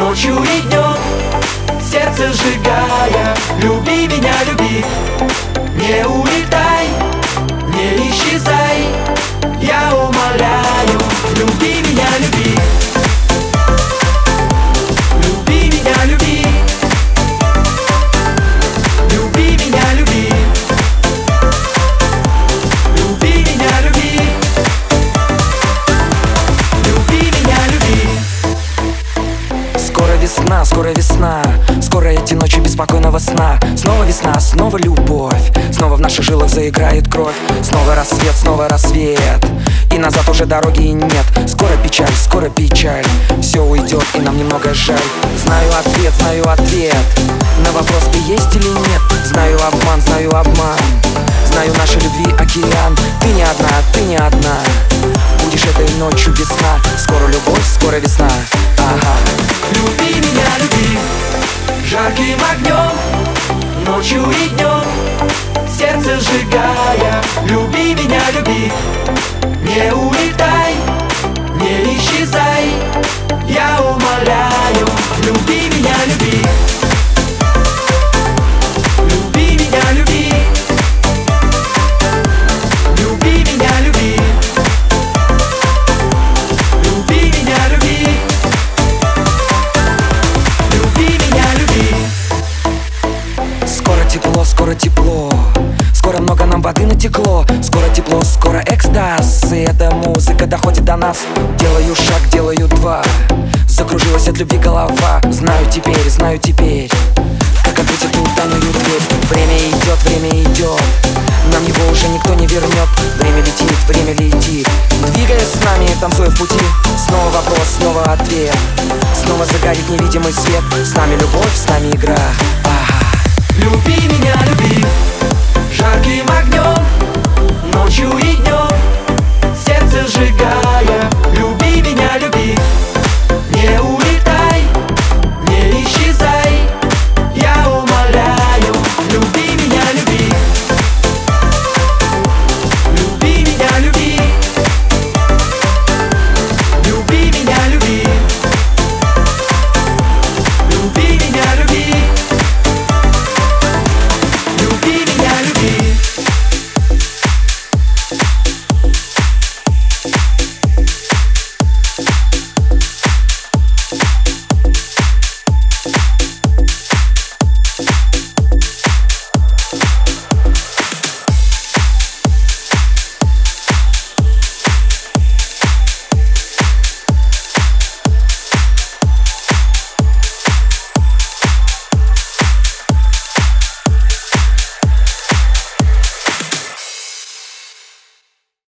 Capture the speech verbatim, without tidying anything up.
ночью и днем, сердце сжигая. Люби меня, люби, не улетай, не исчезай, я умоляю. Люби меня, люби, люби меня, люби, люби меня, люби, люби меня, люби, люби меня, люби. Скоро весна, скоро весна, скоро эти ночи беспокойного сна. Снова весна, снова любовь, снова в наших жилах заиграет кровь. Снова рассвет, снова рассвет, и назад уже дороги нет. Скоро печаль, скоро печаль, все уйдет и нам немного жаль. Знаю ответ, знаю ответ на вопрос, ты есть или нет. Знаю обман, знаю обман, знаю нашей любви океан. Ты не одна, ты не одна, будешь этой ночью весна. Скоро любовь, скоро весна, ага. Люби меня, люби, жарким огнем, ночью и днем, сердце сжигая. Люби меня, люби, не улетай, не исчезай, я умоляю. Люби меня, люби, люби меня, люби, люби меня, люби, люби меня, люби, люби меня, люби. Скоро тепло, скоро тепло, скоро много нам воды натекло. Скоро тепло, скоро экстаз, и эта музыка доходит до нас. Делаю шаг, делаю два, закружилась от любви голова. Знаю теперь, знаю теперь, как открыть эту тайную дверь. Время идет, время идет, нам его уже никто не вернет. Время летит, время летит, двигаясь с нами, танцуя в пути. Снова вопрос, снова ответ, снова загорит невидимый свет. С нами любовь, с нами игра, ага. Люби меня, люби, жарким огнем, ночью и днем, сердце сжигая.